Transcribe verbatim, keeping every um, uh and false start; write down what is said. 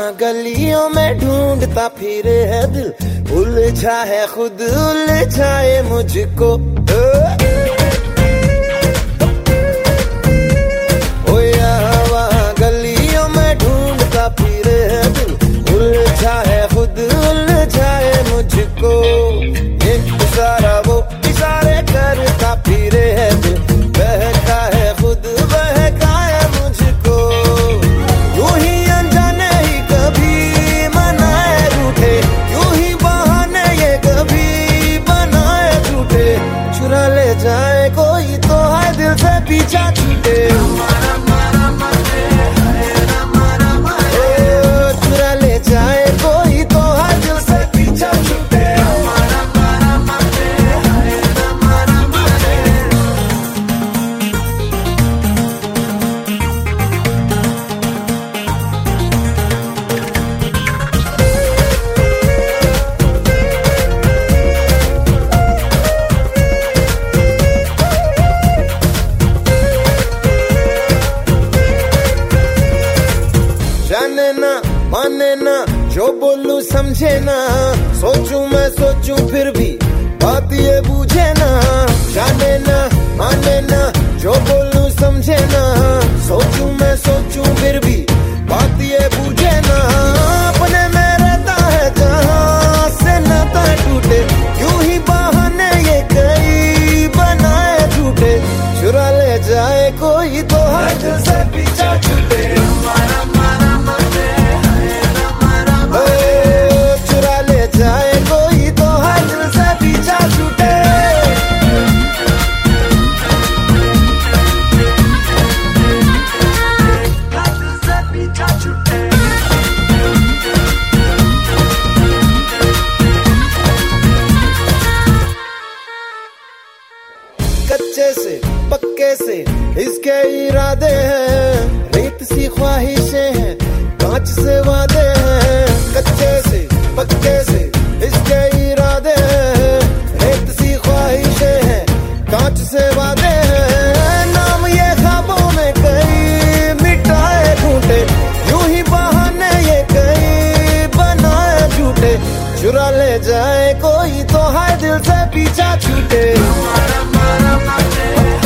वहाँ गलियों में ढूंढता फिरे है दिल, उलझा है खुद उलझाए मुझको। ओ यहाँ वहाँ गलियों में ढूंढता फिरे है दिल, उलझा है खुद उलझाए मुझको। एक इशारा वो इशारे करता फिरे है दिल, बहका है खुद बहका है मुझको। यूं ही अनजाने ही कभी मनाए रूठे, यूं ही बहाने ये कभी बनाए झूठे। चुरा ले जाए कोई तो है दिल से पीछा छूटे। चुरा ले जाए कोई तो है दिल से पीछा छूटे। जाने ना माने ना जो बोलूं समझे ना, सोचूं मैं सोचूं फिर भी बात ये बूझे ना। जाने ना माने ना जो बोलूं समझे ना, सोचूं मैं सोचूं फिर भी बात ये बूझे ना। अपने में रहता है जहां से नाता टूटे, यूं ही बहाने ये कई बनाए झूठे। चुरा ले जाए कोई तो हर दिल से पीछा छूटे। चुरा ले जाए कोई तो हर दिल से पीछा छूटे। कच्चे से पक्के से इसके इरादे हैं, रेत सी ख्वाहिशें हैं कांच से वादे हैं। कच्चे से पक्के से इसके इरादे हैं, रेत सी ख्वाहिशें हैं कांच से वादे हैं। नाम ये ख्वाबों में कई मिटाए घूंटे, यूं ही बहाने ये कई बनाए झूठे। चुरा ले जाए कोई तो है दिल से पीछा छूटे।